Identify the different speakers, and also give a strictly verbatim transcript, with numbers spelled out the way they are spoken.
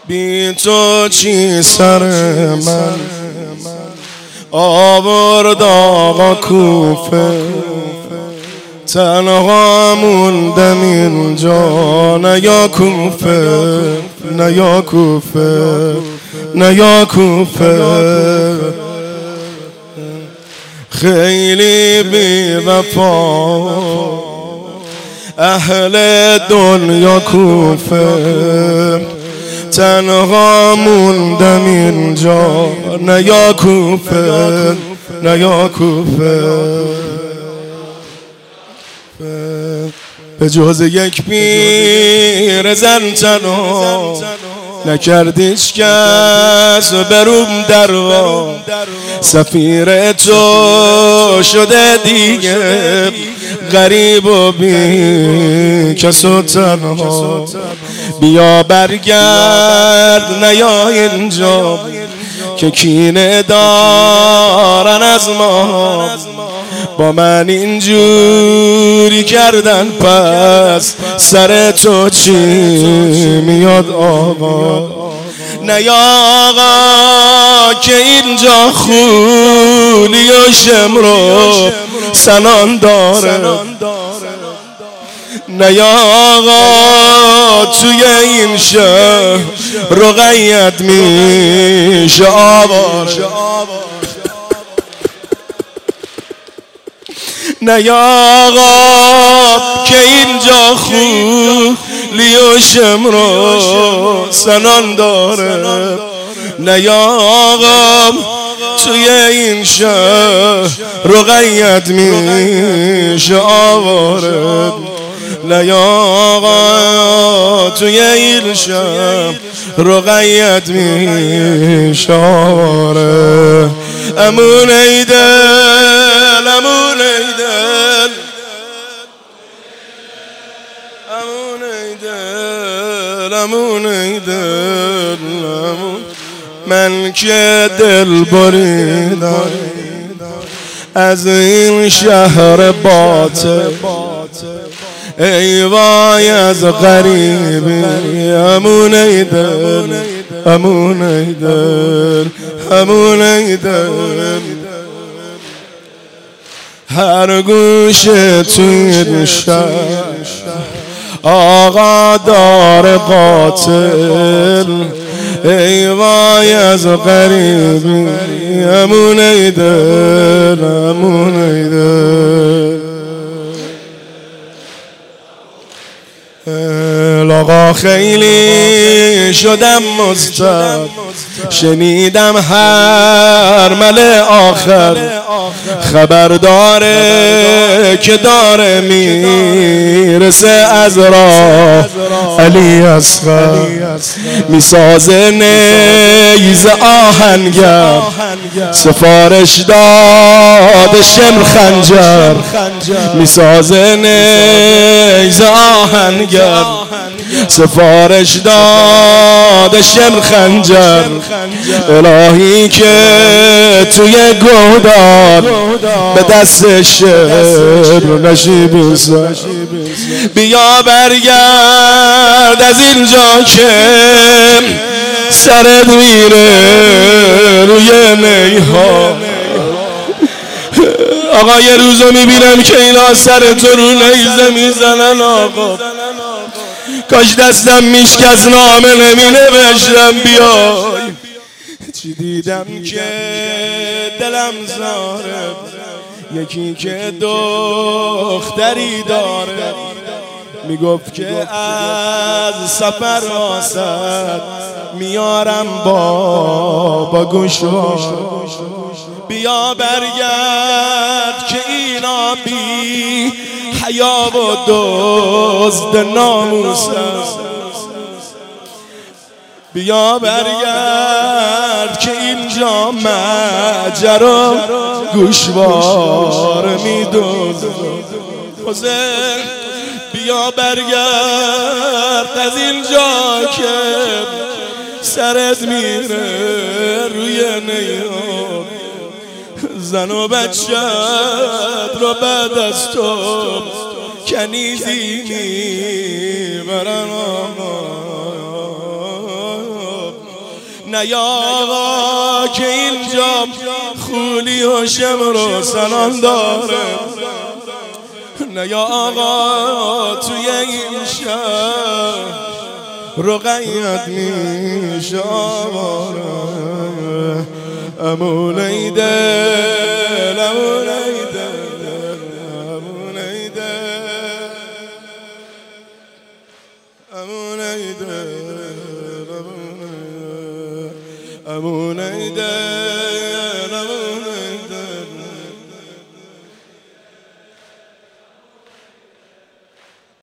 Speaker 1: بی تو چی سر من آورد آقا کوفه، تنها موندم اینجا، نه یا کوفه نه یا کوفه نه یا کوفه. خیلی بی وفا اهل دنیا کوفه، تنها موندم اینجا، نه یا کوفه نه یا کوفه. به جز یک پیر زن تنها نکرد هیچ کس بروم دروا، سفیر تو شده دیگه غریب و بی کس و تنها. بیا برگرد نیا اینجا که کینه دارن از ما، با من اینجوری کردن پس سر تو چی میاد آقا؟ نیا آقا که اینجا خولی و شمرو سنان داره، نیا آقا توی این شهر رقیت میشه آواره، نیا آقا که اینجا خولی و شمرو سنان داره، نیا آقا توی این شهر رقیت میشه آواره، نیا آقا توی این شهر رقیت میشه آواره. امون ایدل امون ایدل امون ایدل امون ایدل من که دل بریدم از این شهر باطل، ای وای از غریبی. امون ایدل امون ایدل امون ایدل هر گوشه توی این شهر آقا دار قاتل، ای وای از غریبی. امون ایدل امون ایدل آقا خیلی شدم مضطرب، شنیدم هر مل آخر خبر داره که داره میرسه از راه علی اصغر، میسازه نیز آهنگر سفارش داد شمر خنجر، میسازه نیز آهنگر سفارش داد شمر خنجر. الهی که توی گودار به دست شمر نشیب سر، بیا برگرد از اینجا که سرت میره روی نیها. آقا یه روزو میبینم که اینا سر تو رو نیزه میزنن آقا، کاش دستم میشکست نامه نمی نوشتم بیای. چی دیدم که دلم زاره، یکی که دختری داره میگفت که از سفر واسد میارم بابا گوشوار. بیا برگرد که اینا بی حیا و دزد ناموسن، بیا برگرد که اینجا ماجرا گوشوار میدوزه. بیا برگرد از اینجا که سرت میره روی نیام، زن و بچت رو بعد از تو کنیزی میبرن آقا. نه یا آقا که اینجا خولی و شمر و سنان داره، نه یا آقا توی این شهر رقیت میشه آواره. امون ایدل امون ایدل امون ایدل امون ایدل امون ایدل امون